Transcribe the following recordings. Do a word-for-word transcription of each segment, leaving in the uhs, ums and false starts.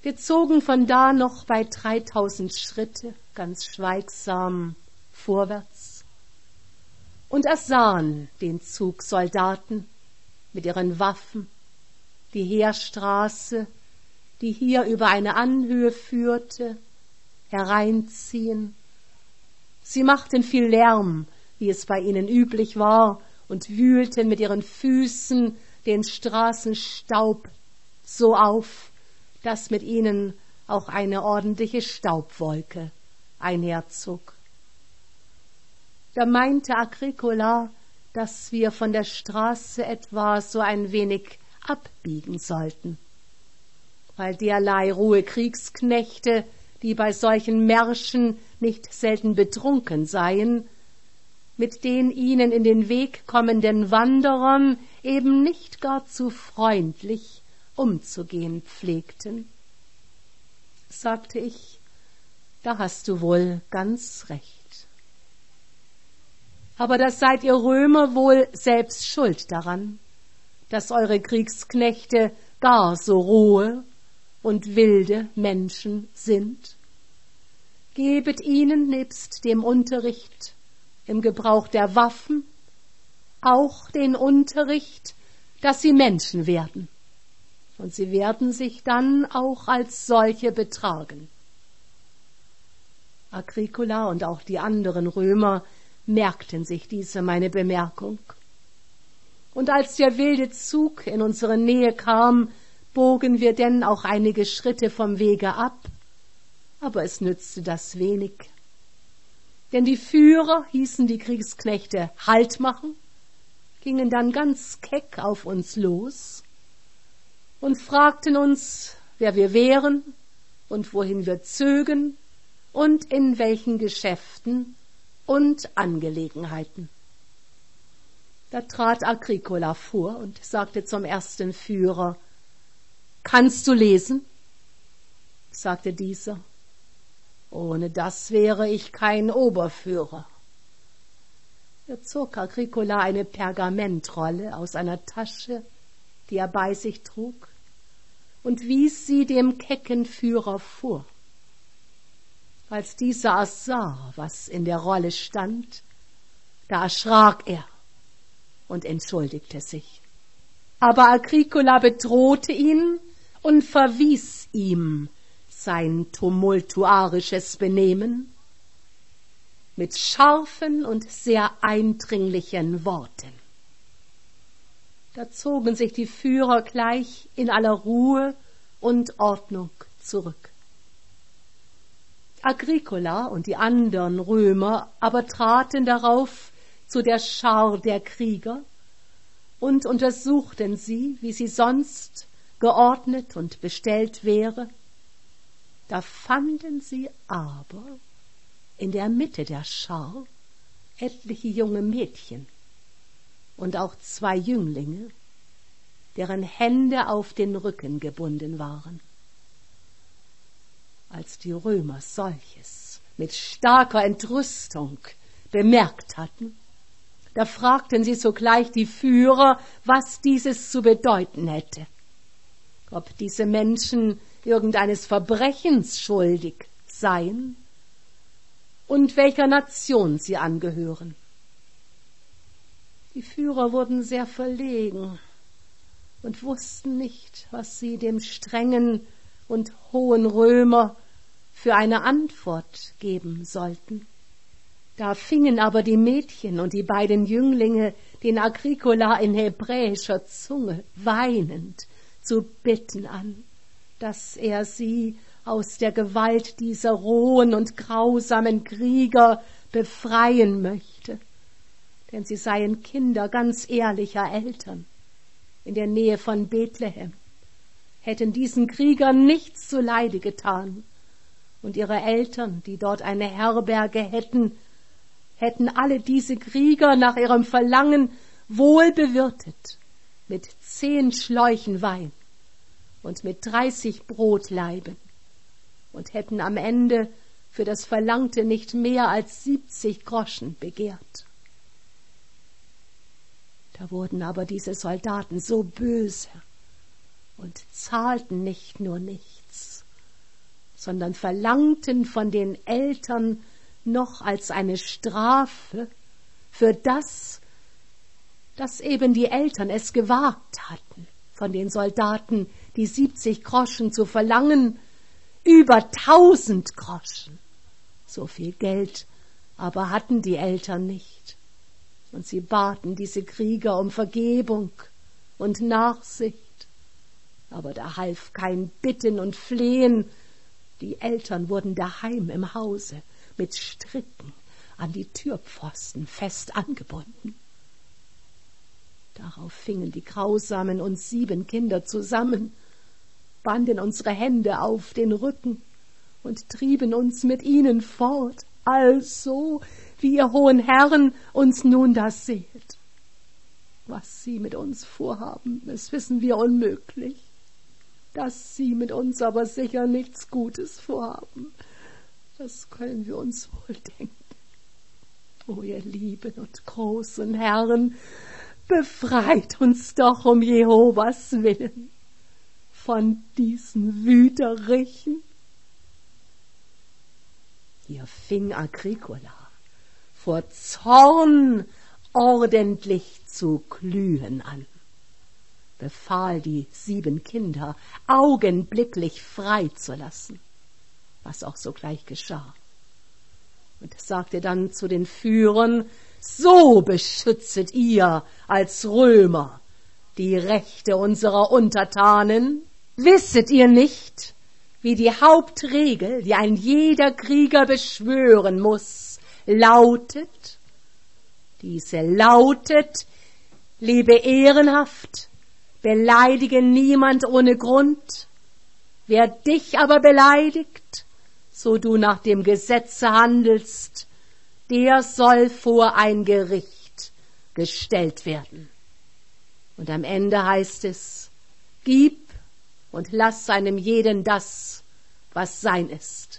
Wir zogen von da noch bei dreitausend Schritte ganz schweigsam vorwärts und ersahen den Zug Soldaten mit ihren Waffen, die Heerstraße, die hier über eine Anhöhe führte, hereinziehen. Sie machten viel Lärm, wie es bei ihnen üblich war, und wühlten mit ihren Füßen den Straßenstaub so auf, dass mit ihnen auch eine ordentliche Staubwolke einherzog. Da meinte Agricola, dass wir von der Straße etwa so ein wenig abbiegen sollten, weil derlei rohe Kriegsknechte, die bei solchen Märschen nicht selten betrunken seien, mit den ihnen in den Weg kommenden Wanderern eben nicht gar zu freundlich umzugehen pflegten. Sagte ich, da hast du wohl ganz recht. Aber da seid ihr Römer wohl selbst schuld daran, dass eure Kriegsknechte gar so rohe und wilde Menschen sind. Gebet ihnen nebst dem Unterricht im Gebrauch der Waffen auch den Unterricht, dass sie Menschen werden, und sie werden sich dann auch als solche betragen. Agricola und auch die anderen Römer merkten sich diese meine Bemerkung. Und als der wilde Zug in unsere Nähe kam, bogen wir denn auch einige Schritte vom Wege ab, aber es nützte das wenig. Denn die Führer hießen die Kriegsknechte Halt machen, gingen dann ganz keck auf uns los und fragten uns, wer wir wären und wohin wir zögen und in welchen Geschäften und Angelegenheiten. Da trat Agricola vor und sagte zum ersten Führer, »Kannst du lesen?« Sagte dieser, »Ohne das wäre ich kein Oberführer.« Da zog Agricola eine Pergamentrolle aus einer Tasche, die er bei sich trug, und wies sie dem kecken Führer vor. Als dieser sah, was in der Rolle stand, da erschrak er und entschuldigte sich. Aber Agricola bedrohte ihn und verwies ihm sein tumultuarisches Benehmen mit scharfen und sehr eindringlichen Worten. Da zogen sich die Führer gleich in aller Ruhe und Ordnung zurück. Agricola und die anderen Römer aber traten darauf zu der Schar der Krieger und untersuchten sie, wie sie sonst geordnet und bestellt wäre. Da fanden sie aber in der Mitte der Schar etliche junge Mädchen und auch zwei Jünglinge, deren Hände auf den Rücken gebunden waren. Als die Römer solches mit starker Entrüstung bemerkt hatten, da fragten sie sogleich die Führer, was dieses zu bedeuten hätte, ob diese Menschen irgendeines Verbrechens schuldig seien und welcher Nation sie angehören. Die Führer wurden sehr verlegen und wussten nicht, was sie dem strengen und hohen Römer für eine Antwort geben sollten. Da fingen aber die Mädchen und die beiden Jünglinge den Agricola in hebräischer Zunge weinend zu bitten an, dass er sie aus der Gewalt dieser rohen und grausamen Krieger befreien möchte, denn sie seien Kinder ganz ehrlicher Eltern in der Nähe von Bethlehem, hätten diesen Kriegern nichts zuleide getan, und ihre Eltern, die dort eine Herberge hätten, hätten alle diese Krieger nach ihrem Verlangen wohl bewirtet, mit zehn Schläuchen Wein und mit dreißig Brotlaiben, und hätten am Ende für das Verlangte nicht mehr als siebzig Groschen begehrt. Da wurden aber diese Soldaten so böse und zahlten nicht nur nichts, sondern verlangten von den Eltern noch als eine Strafe für das, dass eben die Eltern es gewagt hatten, von den Soldaten die siebzig Groschen zu verlangen, über tausend Groschen. So viel Geld aber hatten die Eltern nicht. Und sie baten diese Krieger um Vergebung und Nachsicht. Aber da half kein Bitten und Flehen. Die Eltern wurden daheim im Hause mit Stricken an die Türpfosten fest angebunden. Darauf fingen die Grausamen uns sieben Kinder zusammen, banden unsere Hände auf den Rücken und trieben uns mit ihnen fort, also wie ihr hohen Herren uns nun das seht. Was sie mit uns vorhaben, das wissen wir unmöglich. Dass sie mit uns aber sicher nichts Gutes vorhaben, das können wir uns wohl denken. O ihr lieben und großen Herren, befreit uns doch um Jehovas Willen von diesen Wüterichen. Hier fing Agricola vor Zorn ordentlich zu glühen an, befahl die sieben Kinder augenblicklich freizulassen, was auch sogleich geschah, und sagte dann zu den Führern: So beschützet ihr als Römer die Rechte unserer Untertanen. Wisset ihr nicht, wie die Hauptregel, die ein jeder Krieger beschwören muss, lautet? Diese lautet: Lebe ehrenhaft, beleidige niemand ohne Grund. Wer dich aber beleidigt, so du nach dem Gesetze handelst, der soll vor ein Gericht gestellt werden. Und am Ende heißt es: Gib und lass einem jeden das, was sein ist.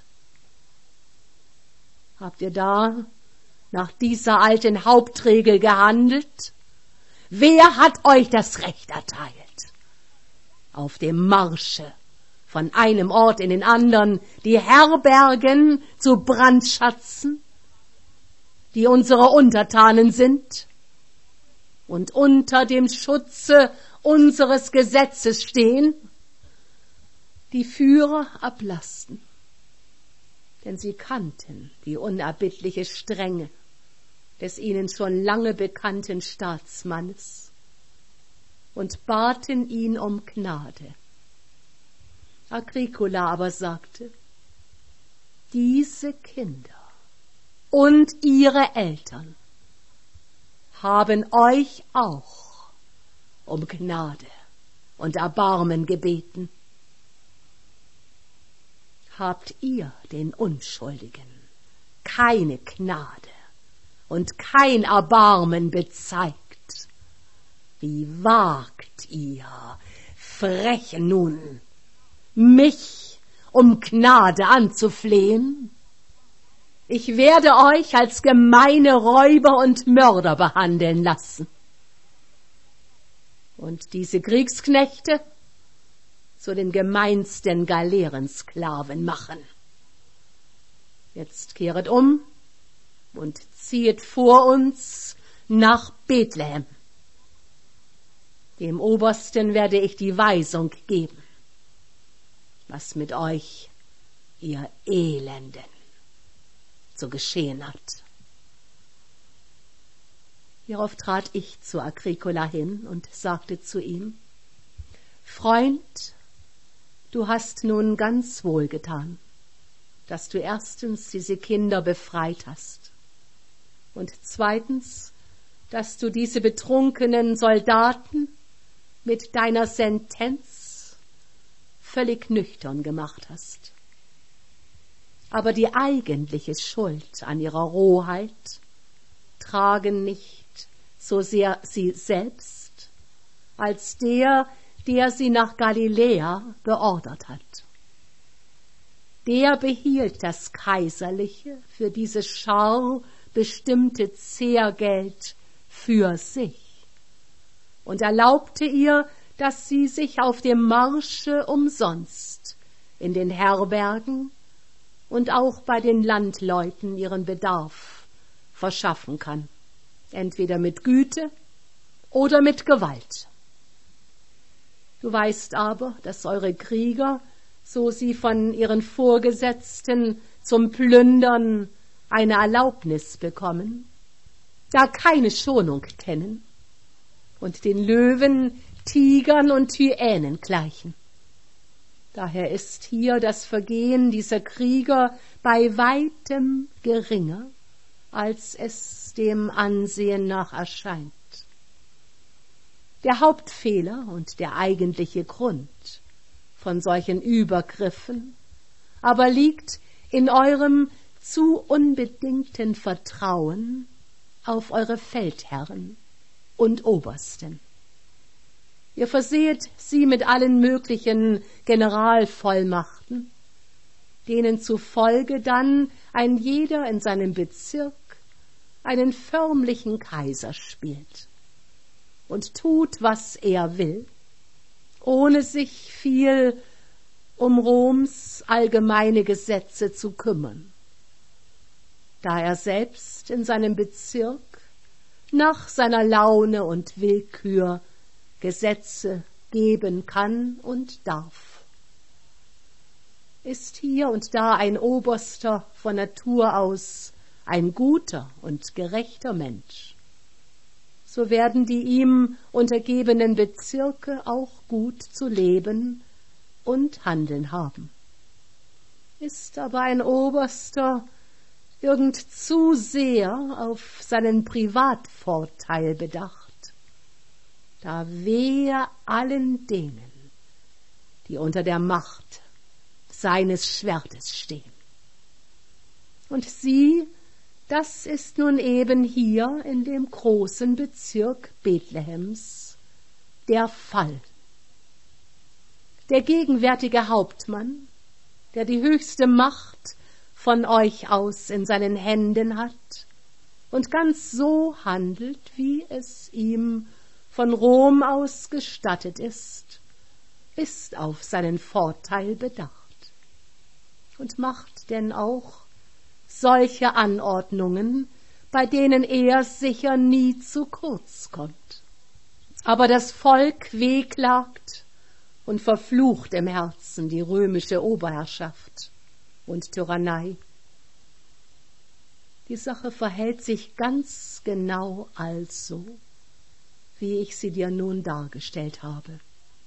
Habt ihr da nach dieser alten Hauptregel gehandelt? Wer hat euch das Recht erteilt, auf dem Marsche von einem Ort in den anderen die Herbergen zu brandschatzen, die unsere Untertanen sind und unter dem Schutze unseres Gesetzes stehen? Die Führer ablasten, denn sie kannten die unerbittliche Strenge des ihnen schon lange bekannten Staatsmannes und baten ihn um Gnade. Agricola aber sagte: Diese Kinder und ihre Eltern haben euch auch um Gnade und Erbarmen gebeten. Habt ihr den Unschuldigen keine Gnade und kein Erbarmen bezeigt? Wie wagt ihr, frech nun, mich um Gnade anzuflehen? Ich werde euch als gemeine Räuber und Mörder behandeln lassen und diese Kriegsknechte zu den gemeinsten Galeerensklaven machen. Jetzt kehret um und ziehet vor uns nach Bethlehem. Dem Obersten werde ich die Weisung geben, was mit euch, ihr Elenden, zu geschehen hat. Hierauf trat ich zu Agricola hin und sagte zu ihm: Freund, du hast nun ganz wohl getan, dass du erstens diese Kinder befreit hast und zweitens, dass du diese betrunkenen Soldaten mit deiner Sentenz völlig nüchtern gemacht hast. Aber die eigentliche Schuld an ihrer Rohheit tragen nicht so sehr sie selbst, als der, der sie nach Galiläa beordert hat. Der behielt das kaiserliche, für diese Schar bestimmte Zehrgeld für sich und erlaubte ihr, dass sie sich auf dem Marsche umsonst in den Herbergen und auch bei den Landleuten ihren Bedarf verschaffen kann, entweder mit Güte oder mit Gewalt. Du weißt aber, dass eure Krieger, so sie von ihren Vorgesetzten zum Plündern eine Erlaubnis bekommen, da keine Schonung kennen und den Löwen, Tigern und Hyänen gleichen. Daher ist hier das Vergehen dieser Krieger bei weitem geringer, als es dem Ansehen nach erscheint. Der Hauptfehler und der eigentliche Grund von solchen Übergriffen aber liegt in eurem zu unbedingten Vertrauen auf eure Feldherren und Obersten. Ihr versehet sie mit allen möglichen Generalvollmachten, denen zufolge dann ein jeder in seinem Bezirk einen förmlichen Kaiser spielt und tut, was er will, ohne sich viel um Roms allgemeine Gesetze zu kümmern, da er selbst in seinem Bezirk nach seiner Laune und Willkür Gesetze geben kann und darf. Ist hier und da ein Oberster von Natur aus ein guter und gerechter Mensch, so werden die ihm untergebenen Bezirke auch gut zu leben und handeln haben. Ist aber ein Oberster irgend zu sehr auf seinen Privatvorteil bedacht, da wehe allen denen, die unter der Macht seines Schwertes stehen. Und sieh, das ist nun eben hier in dem großen Bezirk Bethlehems der Fall. Der gegenwärtige Hauptmann, der die höchste Macht von euch aus in seinen Händen hat und ganz so handelt, wie es ihm von Rom aus gestattet ist, ist auf seinen Vorteil bedacht und macht denn auch solche Anordnungen, bei denen er sicher nie zu kurz kommt. Aber das Volk wehklagt und verflucht im Herzen die römische Oberherrschaft und Tyrannei. Die Sache verhält sich ganz genau also, wie ich sie dir nun dargestellt habe.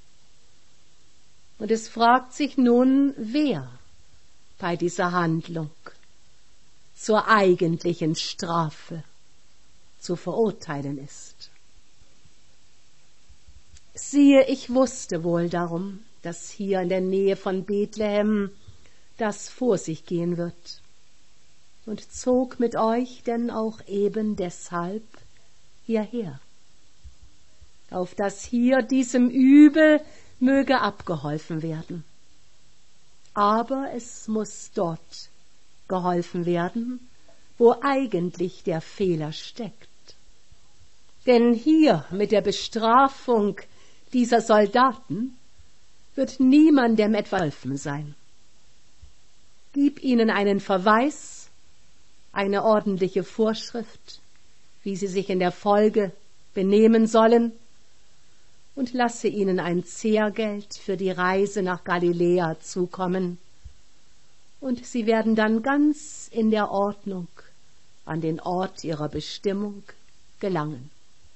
Und es fragt sich nun, wer bei dieser Handlung zur eigentlichen Strafe zu verurteilen ist. Siehe, ich wusste wohl darum, dass hier in der Nähe von Bethlehem das vor sich gehen wird, und zog mit euch denn auch eben deshalb hierher, auf dass hier diesem Übel möge abgeholfen werden. Aber es muss dort geholfen werden, wo eigentlich der Fehler steckt. Denn hier mit der Bestrafung dieser Soldaten wird niemandem etwas geholfen sein. Gib ihnen einen Verweis, eine ordentliche Vorschrift, wie sie sich in der Folge benehmen sollen, und lasse ihnen ein Zehrgeld für die Reise nach Galiläa zukommen, und sie werden dann ganz in der Ordnung an den Ort ihrer Bestimmung gelangen.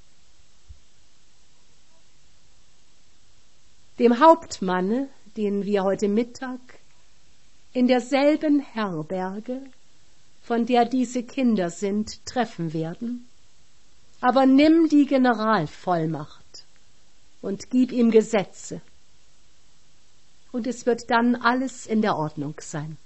Dem Hauptmanne, den wir heute Mittag in derselben Herberge, von der diese Kinder sind, treffen werden, aber nimm die Generalvollmacht und gib ihm Gesetze, und es wird dann alles in der Ordnung sein,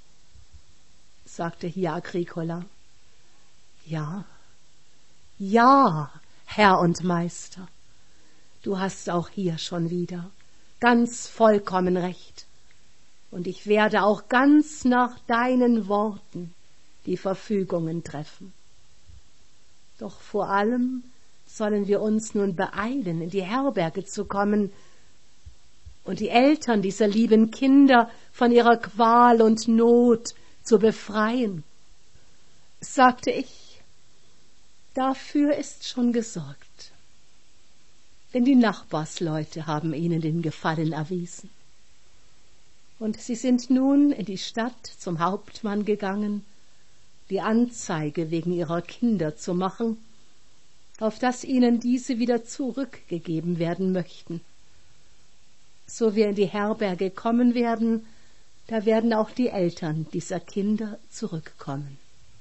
sagte hier Agricola. Ja, ja, Herr und Meister, du hast auch hier schon wieder ganz vollkommen recht, und ich werde auch ganz nach deinen Worten die Verfügungen treffen. Doch vor allem sollen wir uns nun beeilen, in die Herberge zu kommen und die Eltern dieser lieben Kinder von ihrer Qual und Not zu befreien. Sagte ich, dafür ist schon gesorgt, denn die Nachbarsleute haben ihnen den Gefallen erwiesen. Und sie sind nun in die Stadt zum Hauptmann gegangen, die Anzeige wegen ihrer Kinder zu machen, auf dass ihnen diese wieder zurückgegeben werden möchten. So wir in die Herberge kommen werden, da werden auch die Eltern dieser Kinder zurückkommen.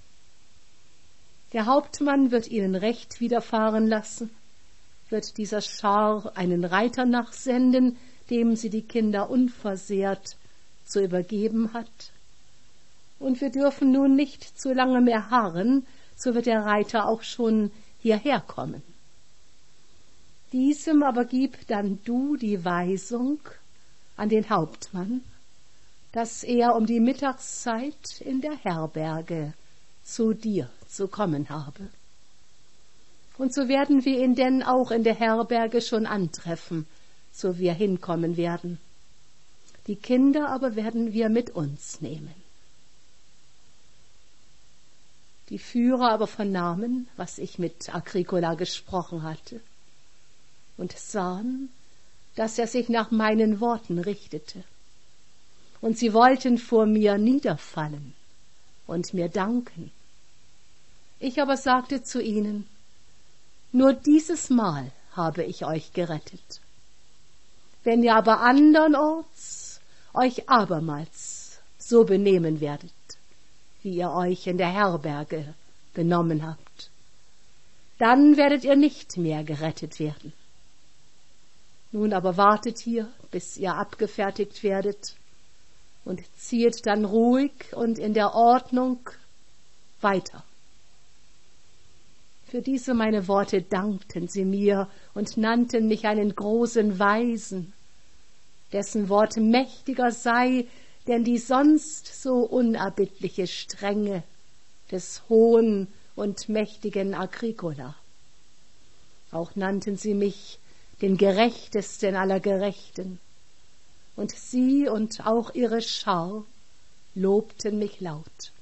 Der Hauptmann wird ihnen Recht widerfahren lassen, wird dieser Schar einen Reiter nachsenden, dem sie die Kinder unversehrt zu übergeben hat. Und wir dürfen nun nicht zu lange mehr harren, so wird der Reiter auch schon hierher kommen. Diesem aber gib dann du die Weisung an den Hauptmann, dass er um die Mittagszeit in der Herberge zu dir zu kommen habe. Und so werden wir ihn denn auch in der Herberge schon antreffen, so wir hinkommen werden. Die Kinder aber werden wir mit uns nehmen. Die Führer aber vernahmen, was ich mit Agricola gesprochen hatte, und sahen, dass er sich nach meinen Worten richtete. Und sie wollten vor mir niederfallen und mir danken. Ich aber sagte zu ihnen, nur dieses Mal habe ich euch gerettet. Wenn ihr aber andernorts euch abermals so benehmen werdet, wie ihr euch in der Herberge benommen habt, dann werdet ihr nicht mehr gerettet werden. Nun aber wartet hier, bis ihr abgefertigt werdet, und ziehet dann ruhig und in der Ordnung weiter. Für diese meine Worte dankten sie mir und nannten mich einen großen Weisen, dessen Wort mächtiger sei, denn die sonst so unerbittliche Strenge des hohen und mächtigen Agricola. Auch nannten sie mich den gerechtesten aller Gerechten, und sie und auch ihre Schar lobten mich laut.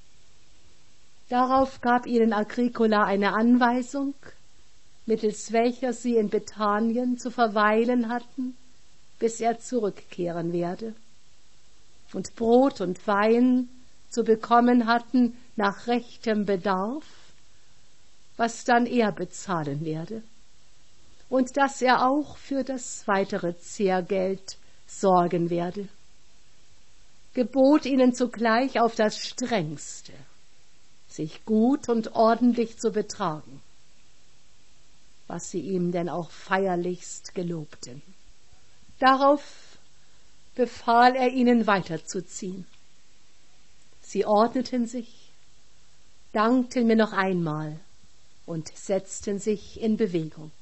Darauf gab ihnen Agricola eine Anweisung, mittels welcher sie in Bethanien zu verweilen hatten, bis er zurückkehren werde, und Brot und Wein zu bekommen hatten nach rechtem Bedarf, was dann er bezahlen werde, und dass er auch für das weitere Zehrgeld sorgen werde. Gebot ihnen zugleich auf das Strengste, sich gut und ordentlich zu betragen, was sie ihm denn auch feierlichst gelobten. Darauf befahl er ihnen weiterzuziehen. Sie ordneten sich, dankten mir noch einmal und setzten sich in Bewegung.